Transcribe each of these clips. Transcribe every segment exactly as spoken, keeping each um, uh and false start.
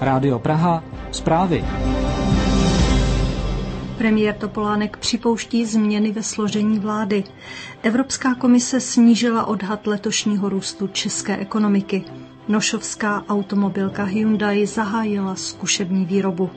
Rádio Praha, zprávy. Premiér Topolánek připouští změny ve složení vlády. Evropská komise snížila odhad letošního růstu české ekonomiky. Nošovská automobilka Hyundai zahájila zkušební výrobu.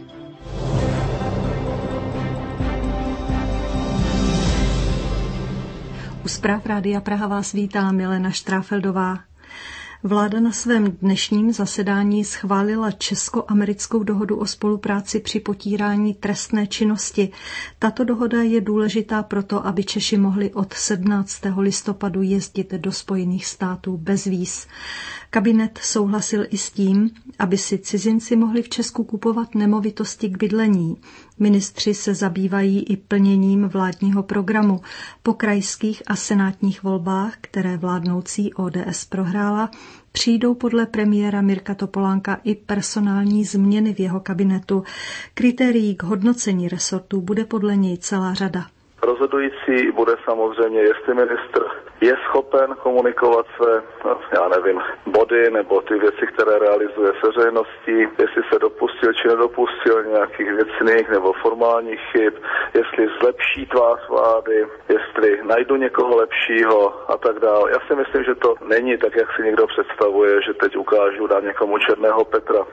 U zpráv Rádia Praha vás vítá Milena Štráfeldová. Vláda na svém dnešním zasedání schválila česko-americkou dohodu o spolupráci při potírání trestné činnosti. Tato dohoda je důležitá proto, aby Češi mohli od sedmnáctého listopadu jezdit do Spojených států bez víz. Kabinet souhlasil i s tím, aby si cizinci mohli v Česku kupovat nemovitosti k bydlení. Ministři se zabývají i plněním vládního programu. Po krajských a senátních volbách, které vládnoucí O D S prohrála, přijdou podle premiéra Mirka Topolánka i personální změny v jeho kabinetu. Kritérií k hodnocení resortu bude podle něj celá řada. Rozhodující bude samozřejmě, jestli ministr je schopen komunikovat své, já nevím, body nebo ty věci, které realizuje s veřejností, jestli se dopustil či nedopustil nějakých věcných nebo formálních chyb, jestli zlepší tvář vlády, jestli najdu někoho lepšího a tak dále. Já si myslím, že to není tak, jak si někdo představuje, že teď ukážu na někomu černého Petra.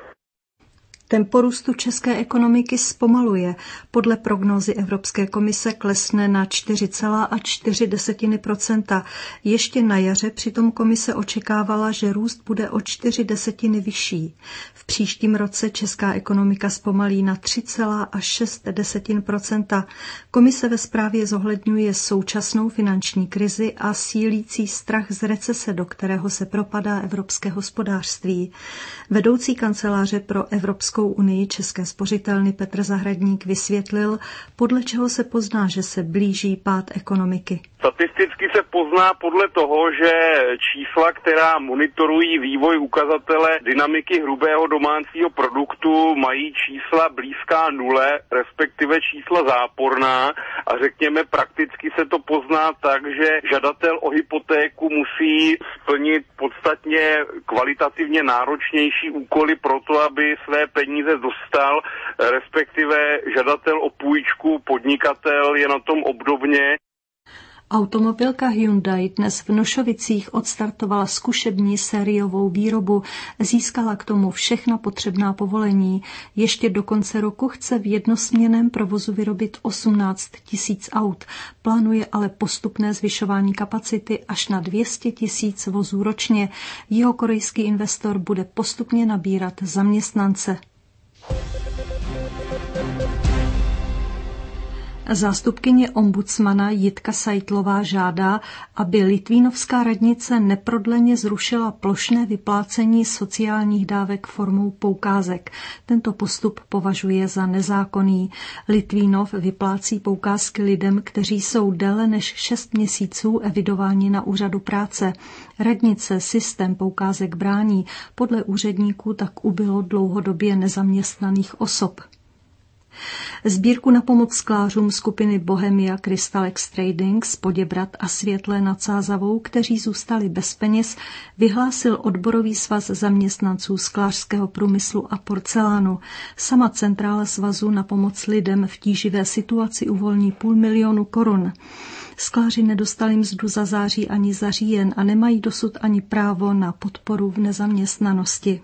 Tempo růstu české ekonomiky zpomaluje. Podle prognózy Evropské komise klesne na čtyři celá čtyři procenta. Ještě na jaře přitom komise očekávala, že růst bude o čtyři desetiny vyšší. V příštím roce česká ekonomika zpomalí na tři celá šest procenta. Komise ve zprávě zohledňuje současnou finanční krizi a sílící strach z recese, do kterého se propadá evropské hospodářství. Vedoucí kanceláře pro Evropskou unii České spořitelny Petr Zahradník vysvětlil, podle čeho se pozná, že se blíží pád ekonomiky. Statisticky se pozná podle toho, že čísla, která monitorují vývoj ukazatele dynamiky hrubého domácího produktu, mají čísla blízká nule, respektive čísla záporná, a řekněme prakticky se to pozná tak, že žadatel o hypotéku musí splnit podstatně kvalitativně náročnější úkoly pro to, aby své peníze dostal, respektive žadatel o půjčku, podnikatel je na tom obdobně. Automobilka Hyundai dnes v Nošovicích odstartovala zkušební sériovou výrobu, získala k tomu všechna potřebná povolení. Ještě do konce roku chce v jednosměnném provozu vyrobit osmnáct tisíc aut. Plánuje ale postupné zvyšování kapacity až na dvě stě tisíc vozů ročně. Jihokorejský investor bude postupně nabírat zaměstnance. Zástupkyně ombudsmana Jitka Seitlová žádá, aby litvínovská radnice neprodleně zrušila plošné vyplácení sociálních dávek formou poukázek. Tento postup považuje za nezákonný. Litvínov vyplácí poukázky lidem, kteří jsou déle než šest měsíců evidováni na úřadu práce. Radnice systém poukázek brání, podle úředníků tak ubylo dlouhodobě nezaměstnaných osob. Sbírku na pomoc sklářům skupiny Bohemia Crystalex Trading z Poděbrad a Světlé nad Sázavou, kteří zůstali bez peněz, vyhlásil odborový svaz zaměstnanců sklářského průmyslu a porcelánu. Sama centrála svazu na pomoc lidem v tíživé situaci uvolní půl milionu korun. Skláři nedostali mzdu za září ani za říjen a nemají dosud ani právo na podporu v nezaměstnanosti.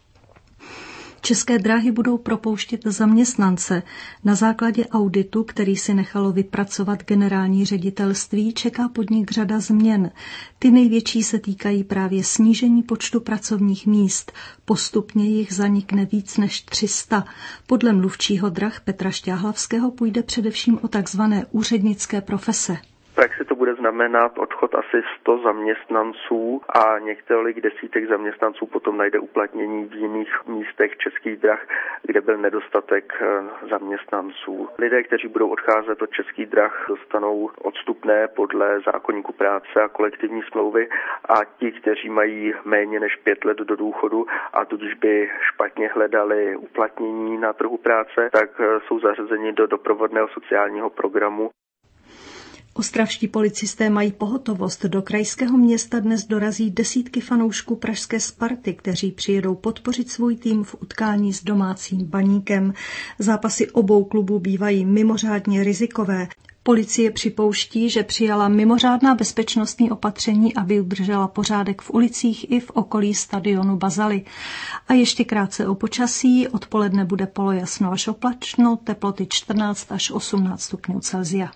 České dráhy budou propouštět zaměstnance. Na základě auditu, který si nechalo vypracovat generální ředitelství, čeká podnik řada změn. Ty největší se týkají právě snížení počtu pracovních míst. Postupně jich zanikne víc než tři sta. Podle mluvčího drah Petra Šťáhlavského půjde především o takzvané úřednické profese. V praxi to bude znamenat odchod asi sto zaměstnanců a několik desítek zaměstnanců potom najde uplatnění v jiných místech Českých drah, kde byl nedostatek zaměstnanců. Lidé, kteří budou odcházet od Českých drah, dostanou odstupné podle zákoníku práce a kolektivní smlouvy, a ti, kteří mají méně než pět let do důchodu a tudíž by špatně hledali uplatnění na trhu práce, tak jsou zařazeni do doprovodného sociálního programu. Ostravští policisté mají pohotovost. Do krajského města dnes dorazí desítky fanoušků pražské Sparty, kteří přijedou podpořit svůj tým v utkání s domácím Baníkem. Zápasy obou klubů bývají mimořádně rizikové. Policie připouští, že přijala mimořádná bezpečnostní opatření, aby udržela pořádek v ulicích i v okolí stadionu Bazaly. A ještě krátce o počasí. Odpoledne bude polojasno až oblačno, teploty čtrnáct až osmnáct stupňů Celsia.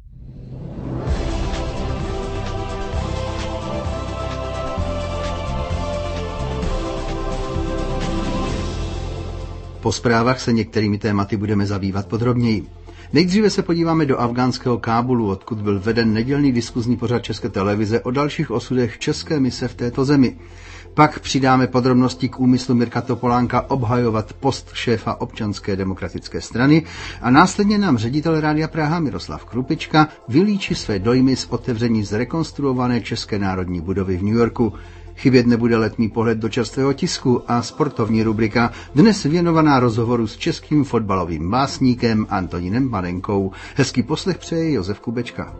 Po zprávách se některými tématy budeme zabývat podrobněji. Nejdříve se podíváme do afghánského Kábulu, odkud byl veden nedělný diskuzní pořad České televize o dalších osudech české mise v této zemi. Pak přidáme podrobnosti k úmyslu Mirka Topolánka obhajovat post šéfa Občanské demokratické strany a následně nám ředitel Rádia Praha Miroslav Krupička vylíčí své dojmy z otevření zrekonstruované České národní budovy v New Yorku. Chybět nebude letní pohled do čerstvého tisku a sportovní rubrika, dnes věnovaná rozhovoru s českým fotbalovým básníkem Antonínem Madenkou. Hezký poslech přeje Josef Kubečka.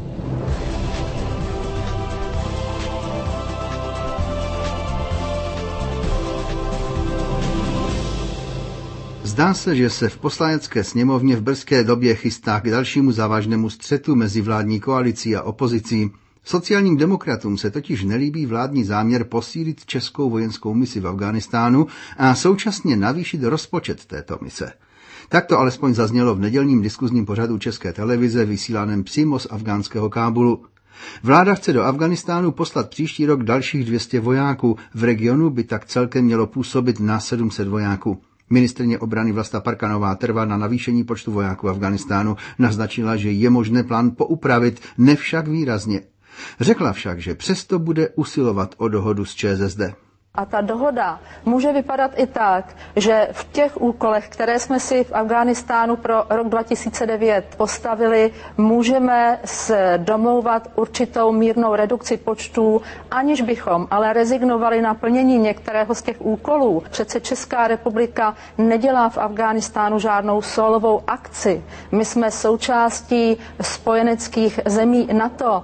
Zdá se, že se v poslanecké sněmovně v brzké době chystá k dalšímu závažnému střetu mezi vládní koalicí a opozicí. Sociálním demokratům se totiž nelíbí vládní záměr posílit českou vojenskou misi v Afghánistánu a současně navýšit rozpočet této mise. Tak to alespoň zaznělo v nedělním diskuzním pořadu České televize vysílaném přímo z afghánského Kábulu. Vláda chce do Afghánistánu poslat příští rok dalších dvě stě vojáků, v regionu by tak celkem mělo působit na sedm set vojáků. Ministryně obrany Vlasta Parkanová trvá na navýšení počtu vojáků Afghánistánu, naznačila, že je možné plán poupravit, ne však výrazně. Řekla však, že přesto bude usilovat o dohodu s ČSSD. A ta dohoda může vypadat i tak, že v těch úkolech, které jsme si v Afghánistánu pro rok dva tisíce devět postavili, můžeme domlouvat určitou mírnou redukci počtů, aniž bychom ale rezignovali na plnění některého z těch úkolů. Přece Česká republika nedělá v Afghánistánu žádnou solovou akci. My jsme součástí spojeneckých zemí NATO.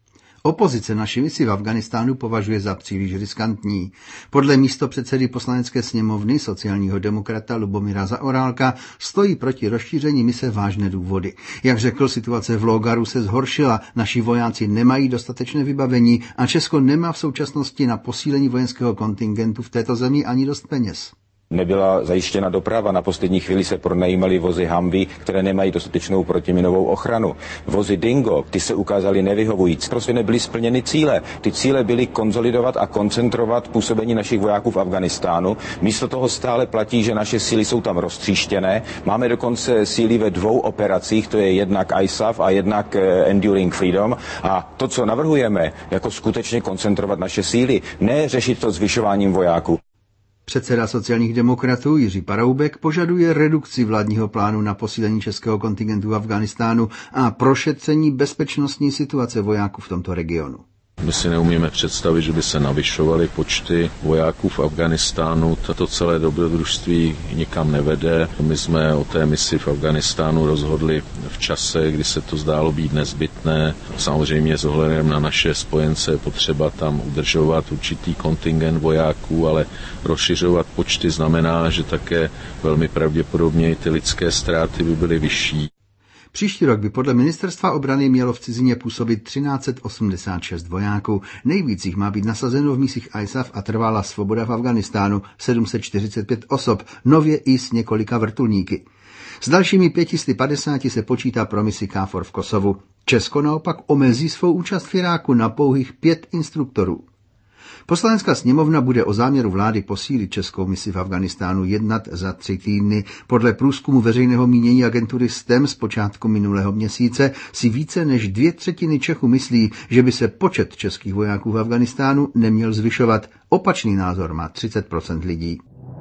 Opozice naši misi v Afghánistánu považuje za příliš riskantní. Podle místopředsedy poslanecké sněmovny sociálního demokrata Lubomíra Zaorálka stojí proti rozšíření mise vážné důvody. Jak řekl, situace v Lógaru se zhoršila, naši vojáci nemají dostatečné vybavení a Česko nemá v současnosti na posílení vojenského kontingentu v této zemi ani dost peněz. Nebyla zajištěna doprava, na poslední chvíli se pronajímaly vozy Humvee, které nemají dostatečnou protiminovou ochranu. Vozy Dingo, ty se ukázaly nevyhovující. Prostě nebyly splněny cíle. Ty cíle byly konsolidovat a koncentrovat působení našich vojáků v Afghánistánu. Místo toho stále platí, že naše síly jsou tam roztříštěné. Máme dokonce síly ve dvou operacích, to je jednak I S A F a jednak Enduring Freedom. A to, co navrhujeme, jako skutečně koncentrovat naše síly, ne řešit to zvyšováním vojáků. Předseda sociálních demokratů Jiří Paroubek požaduje redukci vládního plánu na posílení českého kontingentu v Afghánistánu a prošetření bezpečnostní situace vojáků v tomto regionu. My si neumíme představit, že by se navyšovaly počty vojáků v Afghánistánu. Tato celé dobrodružství nikam nevede. My jsme o té misi v Afghánistánu rozhodli v čase, kdy se to zdálo být nezbytné. Samozřejmě s ohledem na naše spojence je potřeba tam udržovat určitý kontingent vojáků, ale rozšiřovat počty znamená, že také velmi pravděpodobně ty lidské ztráty by byly vyšší. Příští rok by podle ministerstva obrany mělo v cizině působit tři tisíce tři sta osmdesát šest vojáků. Nejvíc jich má být nasazeno v misích I S A F a trvalá svoboda v Afghánistánu sedm set čtyřicet pět osob, nově i s několika vrtulníky. S dalšími pět set padesát se počítá pro misi K F O R v Kosovu. Česko naopak omezí svou účast v Iráku na pouhých pět instruktorů. Poslanecká sněmovna bude o záměru vlády posílit českou misi v Afghánistánu jednat za tři týdny. Podle průzkumu veřejného mínění agentury S T E M z počátku minulého měsíce si více než dvě třetiny Čechů myslí, že by se počet českých vojáků v Afghánistánu neměl zvyšovat. Opačný názor má třicet procent lidí.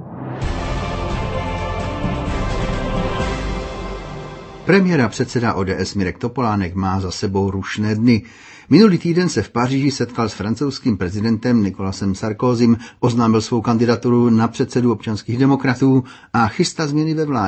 Premiér a předseda O D S Mirek Topolánek má za sebou rušné dny. Minulý týden se v Paříži setkal s francouzským prezidentem Nicolasem Sarkozym, oznámil svou kandidaturu na předsedu občanských demokratů a chystá změny ve vládě.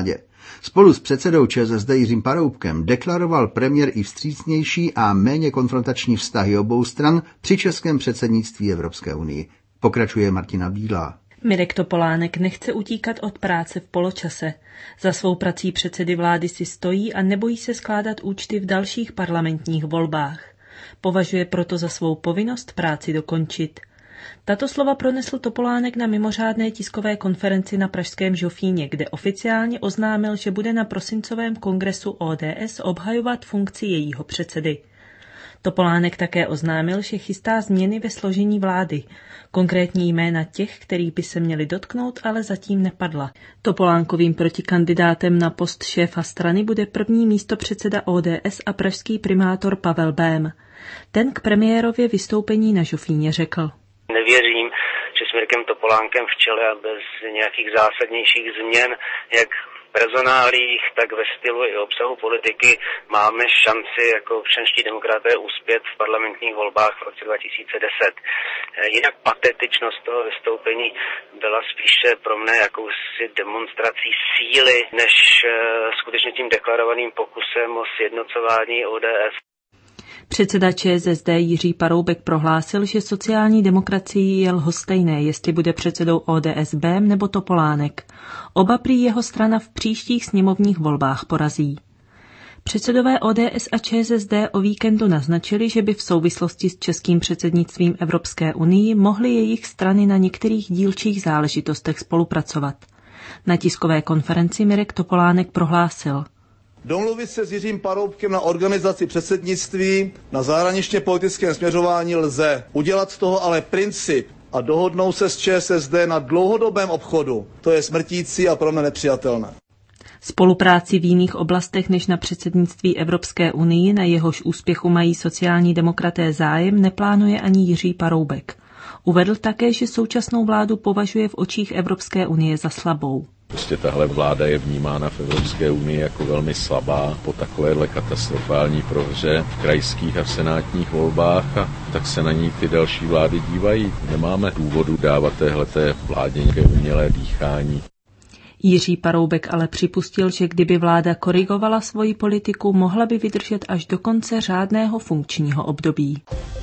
Spolu s předsedou ČSSD Jiřím Paroubkem deklaroval premiér i vstřícnější a méně konfrontační vztahy obou stran při českém předsednictví Evropské unii. Pokračuje Martina Bílá. Mirek Topolánek nechce utíkat od práce v poločase. Za svou prací předsedy vlády si stojí a nebojí se skládat účty v dalších parlamentních volbách. Považuje proto za svou povinnost práci dokončit. Tato slova pronesl Topolánek na mimořádné tiskové konferenci na pražském Žofíně, kde oficiálně oznámil, že bude na prosincovém kongresu O D S obhajovat funkci jejího předsedy. Topolánek také oznámil, že chystá změny ve složení vlády. Konkrétní jména těch, kterých by se měli dotknout, ale zatím nepadla. Topolánkovým protikandidátem na post šéfa strany bude první místopředseda O D S a pražský primátor Pavel Bém. Ten k premiérově vystoupení na Žofíně řekl: Nevěřím, že s Mirkem Topolánkem v čele a bez nějakých zásadnějších změn, jak v personálích, tak ve stylu i obsahu politiky máme šanci jako občanští demokraté uspět v parlamentních volbách v roce dva tisíce deset. Jinak patetičnost toho vystoupení byla spíše pro mne jakousi demonstrací síly, než skutečně tím deklarovaným pokusem o sjednocování O D S. Předseda ČSSD Jiří Paroubek prohlásil, že sociální demokracii je lhostejné, jestli bude předsedou O D S Bém nebo Topolánek. Oba prý jeho strana v příštích sněmovních volbách porazí. Předsedové O D S a ČSSD o víkendu naznačili, že by v souvislosti s českým předsednictvím Evropské unii mohly jejich strany na některých dílčích záležitostech spolupracovat. Na tiskové konferenci Mirek Topolánek prohlásil: Domluvit se s Jiřím Paroubkem na organizaci předsednictví na zahraničně politickém směřování lze. Udělat z toho ale princip a dohodnout se s ČSSD na dlouhodobém obchodu. To je smrtící a pro mě nepřijatelné. Spolupráci v jiných oblastech než na předsednictví Evropské unii, na jehož úspěchu mají sociální demokraté zájem, neplánuje ani Jiří Paroubek. Uvedl také, že současnou vládu považuje v očích Evropské unie za slabou. Prostě tahle vláda je vnímána v Evropské unii jako velmi slabá po takovéhle katastrofální prohře v krajských a v senátních volbách, a tak se na ní ty další vlády dívají. Nemáme důvodu dávat téhleté vládě nějaké umělé dýchání. Jiří Paroubek ale připustil, že kdyby vláda korigovala svoji politiku, mohla by vydržet až do konce řádného funkčního období.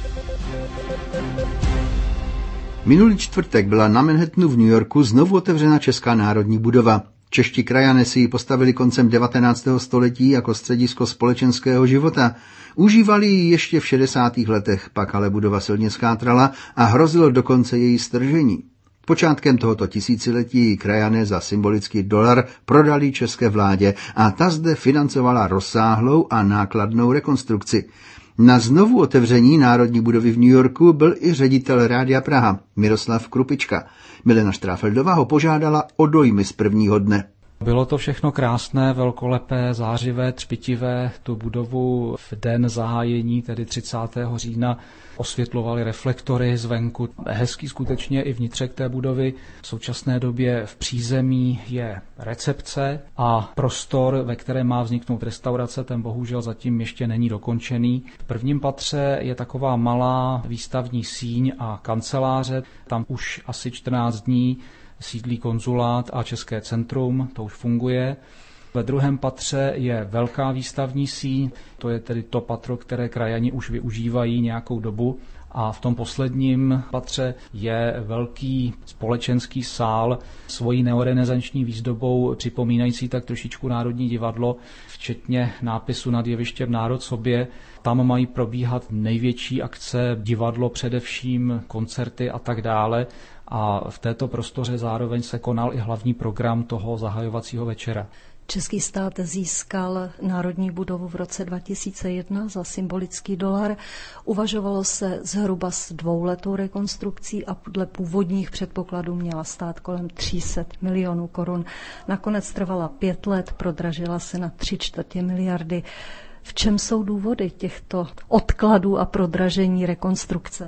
Minulý čtvrtek byla na Manhattanu v New Yorku znovu otevřena Česká národní budova. Čeští krajané si ji postavili koncem devatenáctého století jako středisko společenského života. Užívali ji ještě v šedesátých letech, pak ale budova silně zchátrala a hrozilo dokonce její stržení. Počátkem tohoto tisíciletí krajané za symbolický dolar prodali české vládě a ta zde financovala rozsáhlou a nákladnou rekonstrukci. Na znovu otevření Národní budovy v New Yorku byl i ředitel Rádia Praha Miroslav Krupička. Milena Štráfeldová ho požádala o dojmy z prvního dne. Bylo to všechno krásné, velkolepé, zářivé, třpitivé. Tu budovu v den zahájení, tedy třicátého října, osvětlovaly reflektory zvenku. Hezký skutečně i vnitřek té budovy. V současné době v přízemí je recepce a prostor, ve kterém má vzniknout restaurace, ten bohužel zatím ještě není dokončený. V prvním patře je taková malá výstavní síň a kanceláře. Tam už asi čtrnáct dní sídlí konzulát a České centrum, to už funguje. Ve druhém patře je velká výstavní síň, to je tedy to patro, které krajani už využívají nějakou dobu. A v tom posledním patře je velký společenský sál svojí neorenesanční výzdobou, připomínající tak trošičku Národní divadlo, včetně nápisu nad jevištěm Národ sobě. Tam mají probíhat největší akce, divadlo především, koncerty a tak dále. A v této prostoře zároveň se konal i hlavní program toho zahajovacího večera. Český stát získal Národní budovu v roce dva tisíce jedna za symbolický dolar. Uvažovalo se zhruba s dvouletou rekonstrukcí a podle původních předpokladů měla stát kolem tři sta milionů korun. Nakonec trvala pět let, prodražila se na tři čtvrtě miliardy. V čem jsou důvody těchto odkladů a prodražení rekonstrukce?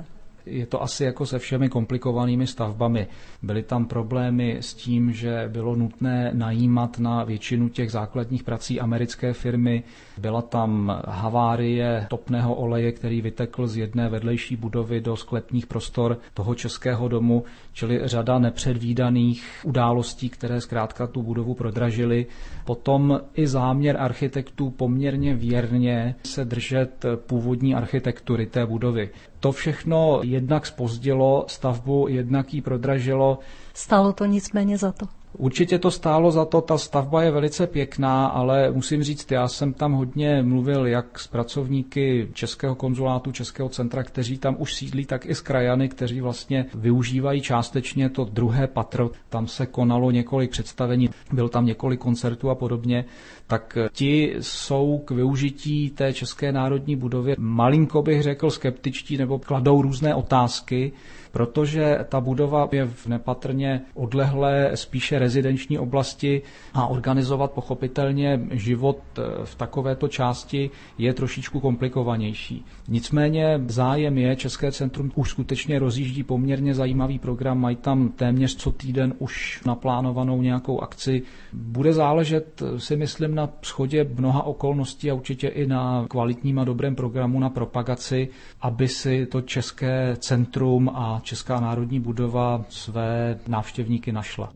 Je to asi jako se všemi komplikovanými stavbami. Byly tam problémy s tím, že bylo nutné najímat na většinu těch základních prací americké firmy. Byla tam havárie topného oleje, který vytekl z jedné vedlejší budovy do sklepních prostor toho Českého domu, čili řada nepředvídaných událostí, které zkrátka tu budovu prodražily. Potom i záměr architektů poměrně věrně se držet původní architektury té budovy. To všechno jednak zpozdilo stavbu, jednak ji prodražilo. Stálo to nicméně za to. Určitě to stálo za to, ta stavba je velice pěkná, ale musím říct, já jsem tam hodně mluvil jak s pracovníky Českého konzulátu, Českého centra, kteří tam už sídlí, tak i s krajany, kteří vlastně využívají částečně to druhé patro. Tam se konalo několik představení, byl tam několik koncertů a podobně. Tak ti jsou k využití té České národní budovy malinko bych řekl skeptičtí nebo kladou různé otázky, protože ta budova je v nepatrně odlehlé spíše rezidenční oblasti a organizovat pochopitelně život v takovéto části je trošičku komplikovanější. Nicméně zájem je, České centrum už skutečně rozjíždí poměrně zajímavý program, mají tam téměř co týden už naplánovanou nějakou akci. Bude záležet, si myslím, na shodě mnoha okolností a určitě i na kvalitním a dobrém programu na propagaci, aby si to České centrum a Česká národní budova své návštěvníky našla.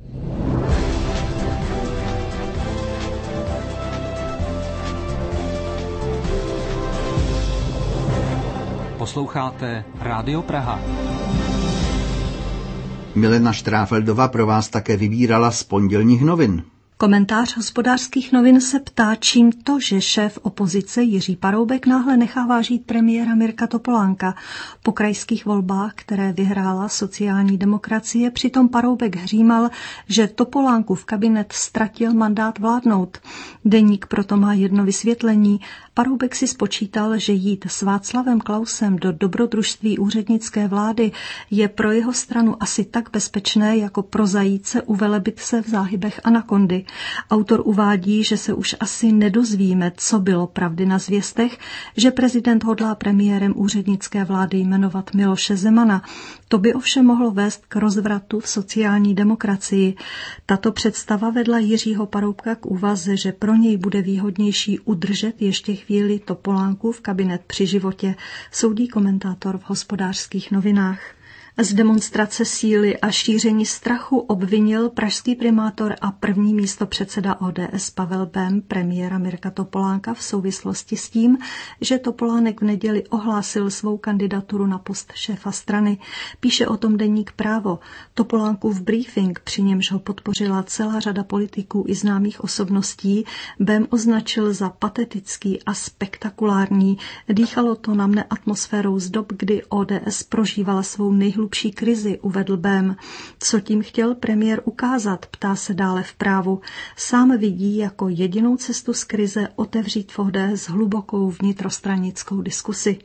Posloucháte Rádio Praha. Milena Štráfeldová pro vás také vybírala z pondělních novin. Komentář Hospodářských novin se ptá, čím to, že šéf opozice Jiří Paroubek náhle nechává žít premiéra Mirka Topolánka. Po krajských volbách, které vyhrála sociální demokracie, přitom Paroubek hřímal, že Topolánkův kabinet ztratil mandát vládnout. Deník proto má jedno vysvětlení. Paroubek si spočítal, že jít s Václavem Klausem do dobrodružství úřednické vlády je pro jeho stranu asi tak bezpečné, jako pro zajíce uvelebit se v záhybech anakondy. Autor uvádí, že se už asi nedozvíme, co bylo pravdy na zvěstech, že prezident hodlá premiérem úřednické vlády jmenovat Miloše Zemana. To by ovšem mohlo vést k rozvratu v sociální demokracii. Tato představa vedla Jiřího Paroubka k úvaze, že pro něj bude výhodnější udržet ještě chvíli Topolánkův kabinet při životě, soudí komentátor v Hospodářských novinách. Z demonstrace síly a šíření strachu obvinil pražský primátor a první místopředseda O D S Pavel Bém premiéra Mirka Topolánka v souvislosti s tím, že Topolánek v neděli ohlásil svou kandidaturu na post šéfa strany. Píše o tom deník Právo. Topolánkův briefing, při němž ho podpořila celá řada politiků i známých osobností, Bém označil za patetický a spektakulární. Dýchalo to na mne atmosférou z dob, kdy O D S prožívala svou nejhlubší hlubší krizi, uvedl Bém. Co tím chtěl premiér ukázat, ptá se dále v Právu. Sám vidí jako jedinou cestu z krize otevřít v O D S hlubokou vnitrostranickou diskusi.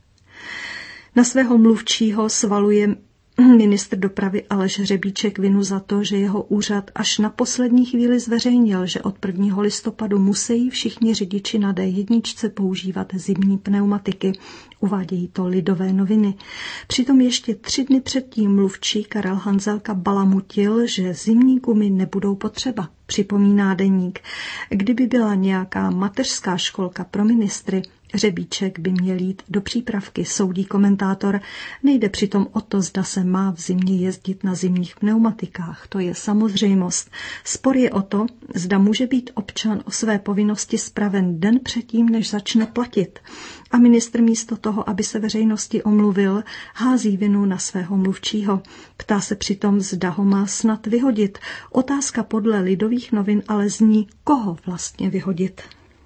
Na svého mluvčího svaluje ministr dopravy Aleš Řebíček vinu za to, že jeho úřad až na poslední chvíli zveřejnil, že od prvního listopadu musí všichni řidiči na D jedna používat zimní pneumatiky. Uvádějí to Lidové noviny. Přitom ještě tři dny předtím mluvčí Karel Hanzelka balamutil, že zimní gumy nebudou potřeba. Připomíná deník. Kdyby byla nějaká mateřská školka pro ministry, Řebíček by měl jít do přípravky, soudí komentátor. Nejde přitom o to, zda se má v zimě jezdit na zimních pneumatikách. To je samozřejmost. Spor je o to, zda může být občan o své povinnosti spraven den předtím, než začne platit. A ministr místo toho, aby se veřejnosti omluvil, hází vinu na svého mluvčího. Ptá se přitom, zda ho má snad vyhodit. Otázka podle Lidových novin ale zní, koho vlastně vyhodit.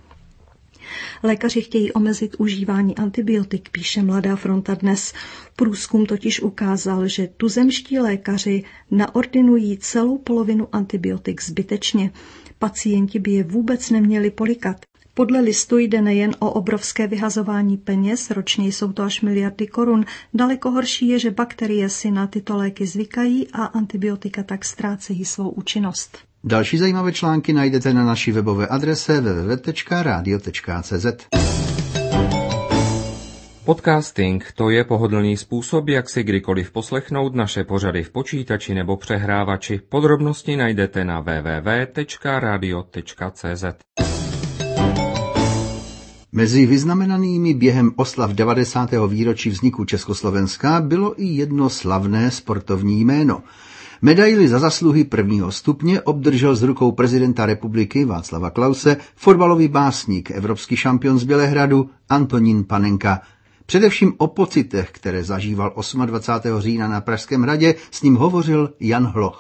Lékaři chtějí omezit užívání antibiotik, píše Mladá fronta dnes. Průzkum totiž ukázal, že tuzemští lékaři naordinují celou polovinu antibiotik zbytečně. Pacienti by je vůbec neměli polikat. Podle listu jde nejen o obrovské vyhazování peněz, ročně jsou to až miliardy korun. Daleko horší je, že bakterie si na tyto léky zvykají a antibiotika tak ztrácejí svou účinnost. Další zajímavé články najdete na naší webové adrese w w w tečka radio tečka c z. Podcasting to je pohodlný způsob, jak si kdykoliv poslechnout naše pořady v počítači nebo přehrávači. Podrobnosti najdete na w w w tečka radio tečka c z. Mezi vyznamenanými během oslav devadesátého výročí vzniku Československa bylo i jedno slavné sportovní jméno. Medaili za zasluhy prvního stupně obdržel z rukou prezidenta republiky Václava Klause fotbalový básník, evropský šampion z Bělehradu Antonín Panenka. Především o pocitech, které zažíval dvacátého osmého října na Pražském hradě, s ním hovořil Jan Hloch.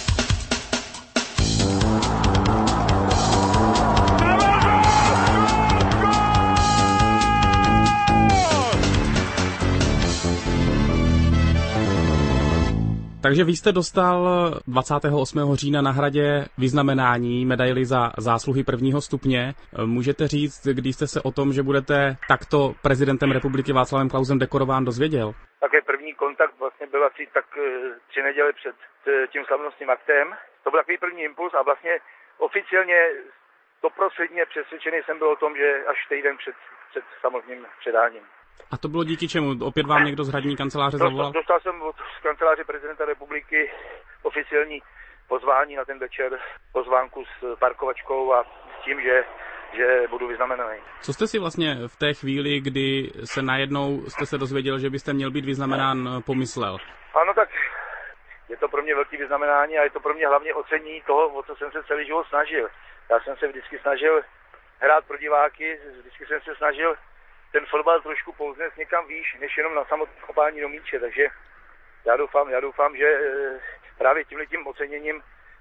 Takže vy jste dostal dvacátého osmého října na hradě vyznamenání, medaili za zásluhy prvního stupně. Můžete říct, když jste se o tom, že budete takto prezidentem republiky Václavem Klausem dekorován, dozvěděl? Také první kontakt vlastně byl asi tak tři neděle před tím slavnostním aktem. To byl takový první impuls a vlastně oficiálně stoprocentně přesvědčený jsem byl o tom, že až týden před, před samotným předáním. A to bylo díky čemu? Opět vám někdo z hradní kanceláře zavolal? Dostal jsem od kanceláře prezidenta republiky oficiální pozvání na ten večer, pozvánku s parkovačkou a s tím, že, že budu vyznamenaný. Co jste si vlastně v té chvíli, kdy se najednou jste se dozvěděl, že byste měl být vyznamenán, pomyslel? Ano, tak je to pro mě velký vyznamenání a je to pro mě hlavně ocenění toho, o co jsem se celý život snažil. Já jsem se vždycky snažil hrát pro diváky, vždycky jsem se snažil ten fotbal trošku pouznést někam výš, než jenom na samotné kopání do míče, takže já doufám, já doufám, že právě tímhletím oceněním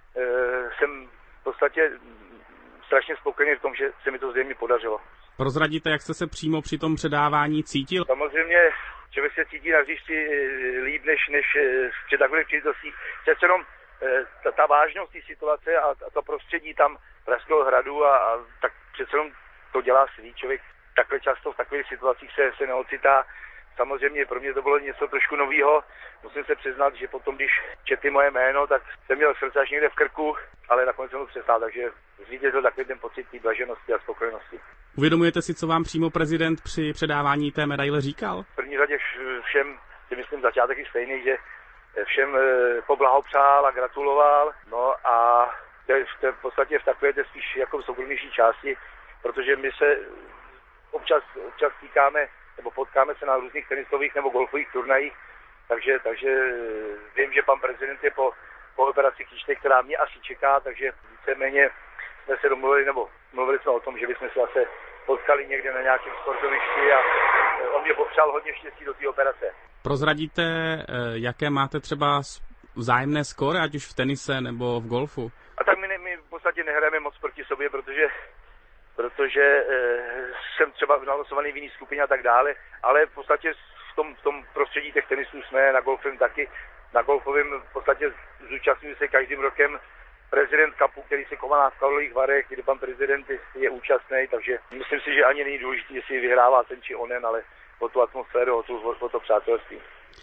jsem v podstatě strašně spokojený v tom, že se mi to zřejmě podařilo. Prozradíte, jak jste se přímo při tom předávání cítil? Samozřejmě člověk se cítí na hřišti líp, než, než při takových příležitostích. Přece jenom ta, ta vážnost té situace a, a to prostředí tam Pražského hradu a, a tak přece jenom to dělá svý člověk. Takhle často v takových situacích se, se neocitá. Samozřejmě pro mě to bylo něco trošku novýho. Musím se přiznat, že potom, když četli moje jméno, tak jsem měl srdce až někde v krku, ale nakonec jsem to přestál, takže zvítězil takový ten pocit té blaženosti a spokojenosti. Uvědomujete si, co vám přímo prezident při předávání té medaile říkal? V první řadě všem, si myslím, začátek je stejný, že všem poblahopřál a gratuloval. No a to je v podstatě v takové spíš jako v soukromnější části, protože my se Občas, občas týkáme, nebo potkáme se na různých tenisových nebo golfových turnajích, takže, takže vím, že pan prezident je po, po operaci klíště, která mě asi čeká, takže víceméně jsme se domluvili, nebo mluvili jsme o tom, že bychom se zase potkali někde na nějakém sportovišti a on mě popřál hodně štěstí do té operace. Prozradíte, jaké máte třeba vzájemné skóre, ať už v tenise nebo v golfu? A tak my, ne, my v podstatě nehrajeme moc proti sobě, protože protože e, jsem třeba nalosovaný v jiný skupině a tak dále, ale v podstatě v tom, v tom prostředí těch tenisů jsme, na golfovém taky. Na golfovém v podstatě zúčastňuji se každým rokem prezident Cupu, který se koná v Karlových Varech, kde pan prezident je účastný, takže myslím si, že ani není důležité, jestli vyhrává ten či onen, ale o tu atmosféru, o, tu, o to přátelství.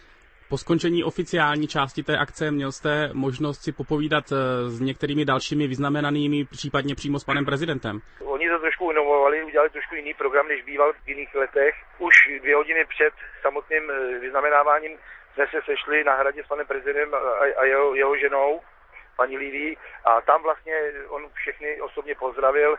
Po skončení oficiální části té akce měl jste možnost si popovídat s některými dalšími vyznamenanými, případně přímo s panem prezidentem? Oni to trošku inovovali, udělali trošku jiný program, než býval v jiných letech. Už dvě hodiny před samotným vyznamenáváním jsme se sešli na hradě s panem prezidentem a jeho, jeho ženou, paní Liví, a tam vlastně on všechny osobně pozdravil,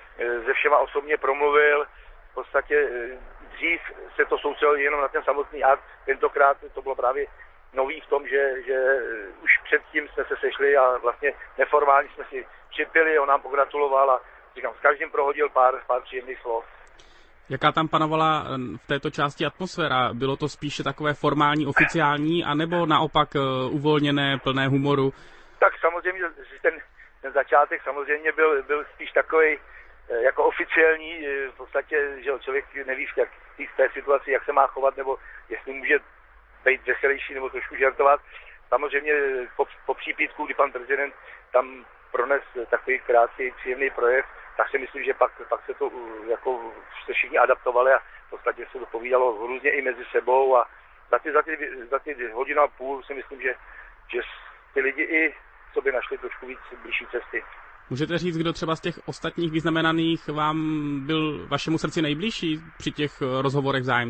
se všema osobně promluvil. V podstatě dřív se to soustředilo jenom na ten samotný akt, tentokrát to bylo právě nový v tom, že, že už předtím jsme se sešli a vlastně neformálně jsme si připili, on nám pogratuloval a říkám, s každým prohodil pár, pár příjemných slov. Jaká tam panovala v této části atmosféra? Bylo to spíše takové formální, oficiální, anebo naopak uvolněné, plné humoru? Tak samozřejmě ten, ten začátek samozřejmě byl, byl spíš takový jako oficiální, v podstatě, že člověk neví v, jak, v té situaci, jak se má chovat, nebo jestli může být veselější nebo trošku žertovat. Samozřejmě po, po přípitku, kdy pan prezident tam prones takový krátký příjemný projev, tak si myslím, že pak, pak se to jako se všichni adaptovali a v podstatě se to povídalo různě i mezi sebou a za ty, za ty, za ty hodinu a půl si myslím, že, že ty lidi i sobě našli trošku víc blížší cesty. Můžete říct, kdo třeba z těch ostatních vyznamenaných vám byl vašemu srdci nejbližší při těch rozhovorech vzájemných?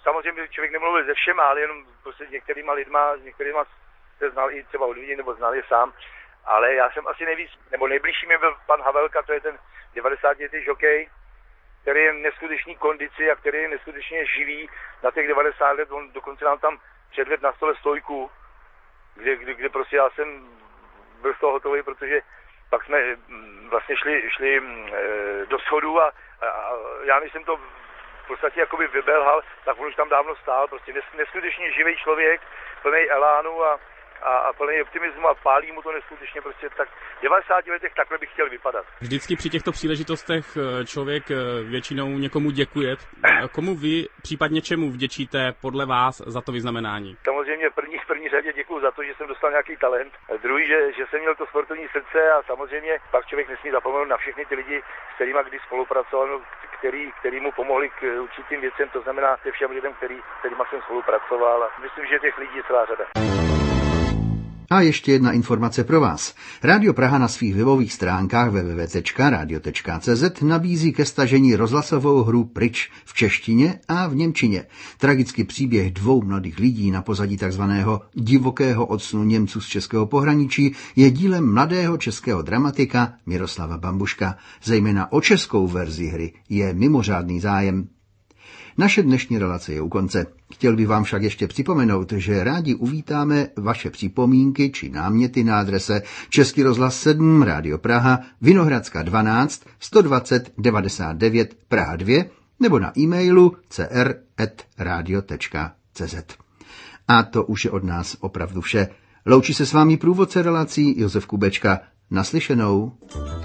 samozřejmě člověk nemluvil se všema, ale jenom prostě s některýma lidma, s některýma se znal i třeba od lidí, nebo znal je sám. Ale já jsem asi nejvíc, nebo nejbližší mi byl pan Havelka, to je ten devadesátiletý žokej, který je neskutečný kondici a který je neskutečně živý na těch devadesát let. On dokonce nám tam předvedl na stole stojku, kde, kde, kde prostě já jsem byl z toho hotový, protože pak jsme vlastně šli, šli do schodu a, a, a já než jsem to v podstatě jakoby vybelhal, tak on už tam dávno stál, prostě neskutečně živý člověk, plný elánu a a, a plný optimismu a pálí mu to neskutečně, prostě tak v devadesáti letech takhle bych chtěl vypadat. Vždycky při těchto příležitostech člověk většinou někomu děkuje. Komu vy, případně čemu vděčíte podle vás za to vyznamenání? Samozřejmě v první, v první řadě děkuju za to, že jsem dostal nějaký talent. Druhý, že, že jsem měl to sportovní srdce a samozřejmě pak člověk nesmí zapomenout na všechny ty lidi, s kterými kdy spolupracoval, který, který mu pomohli k určitým věcem, to znamená se všem lidem, který, kterýma jsem spolupracoval. A myslím, že těch lidí je celá řada. A ještě jedna informace pro vás. Rádio Praha na svých webových stránkách w w w tečka radio tečka c z nabízí ke stažení rozhlasovou hru Pryč v češtině a v němčině. Tragický příběh dvou mladých lidí na pozadí takzvaného divokého odsunu Němců z českého pohraničí je dílem mladého českého dramatika Miroslava Bambuška. Zejména o českou verzi hry je mimořádný zájem. Naše dnešní relace je u konce. Chtěl bych vám však ještě připomenout, že rádi uvítáme vaše připomínky či náměty na adrese Český rozhlas sedm Rádio Praha, Vinohradská dvanáct, sto dvacet devadesát devět Praha dva nebo na e-mailu c r tečka radio tečka c z. A to už je od nás opravdu vše. Loučí se s vámi průvodce relací Josef Kubečka. Naslyšenou.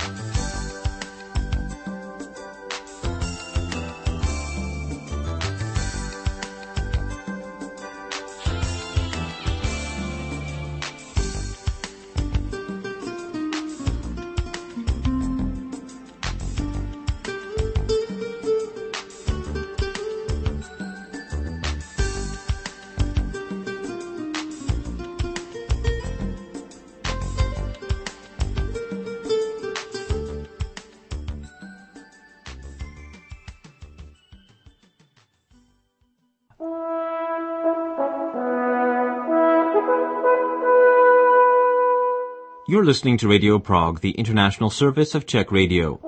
You're listening to Radio Prague, the international service of Czech Radio.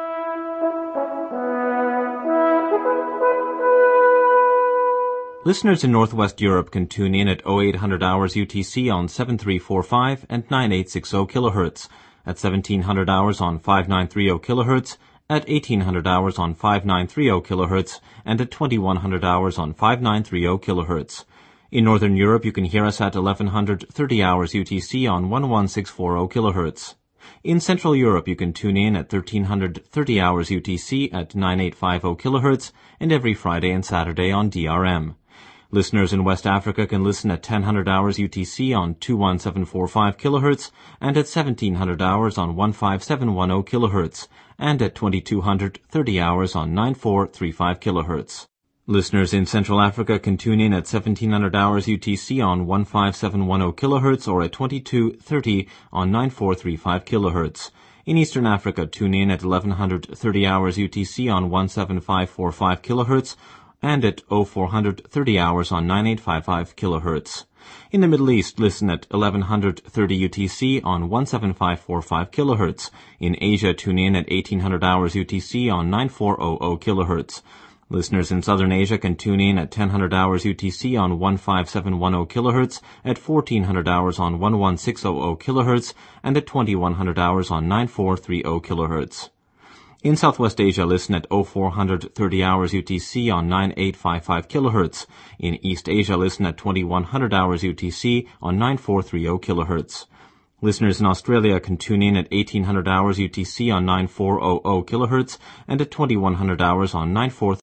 Listeners in Northwest Europe can tune in at oh eight hundred hours U T C on seven three four five and nine eight six zero kilohertz, at seventeen hundred hours on five nine three zero kilohertz, at eighteen hundred hours on five nine three zero kilohertz, and at twenty-one hundred hours on five nine three zero kilohertz. In Northern Europe, you can hear us at eleven thirty hours U T C on eleven six four zero kilohertz. In Central Europe, you can tune in at thirteen thirty hours U T C at nine eight five zero kilohertz and every Friday and Saturday on D R M. Listeners in West Africa can listen at ten hundred hours U T C on two one seven four five kilohertz and at seventeen hundred hours on fifteen seven one zero kilohertz and at twenty-two thirty hours on nine four three five kilohertz. Listeners in Central Africa can tune in at seventeen hundred hours U T C on fifteen seven one zero kilohertz or at twenty-two thirty on nine four three five kilohertz. In Eastern Africa, tune in at eleven thirty hours U T C on seventeen five four five kilohertz and at oh four thirty hours on nine eight five five kilohertz. In the Middle East, listen at eleven thirty U T C on seventeen five four five kilohertz. In Asia, tune in at eighteen hundred hours U T C on nine four hundred kilohertz. Listeners in Southern Asia can tune in at ten hundred hours U T C on fifteen seven one zero kilohertz, at fourteen hundred hours on eleven six hundred kilohertz, and at twenty-one hundred hours on nine four three zero kilohertz. In Southwest Asia, listen at oh four thirty hours U T C on nine eight five five kilohertz. In East Asia, listen at twenty-one hundred hours U T C on nine four three zero kilohertz. Listeners in Australia can tune in at eighteen hundred hours U T C on nine four hundred kilohertz and at twenty-one hundred hours on nine four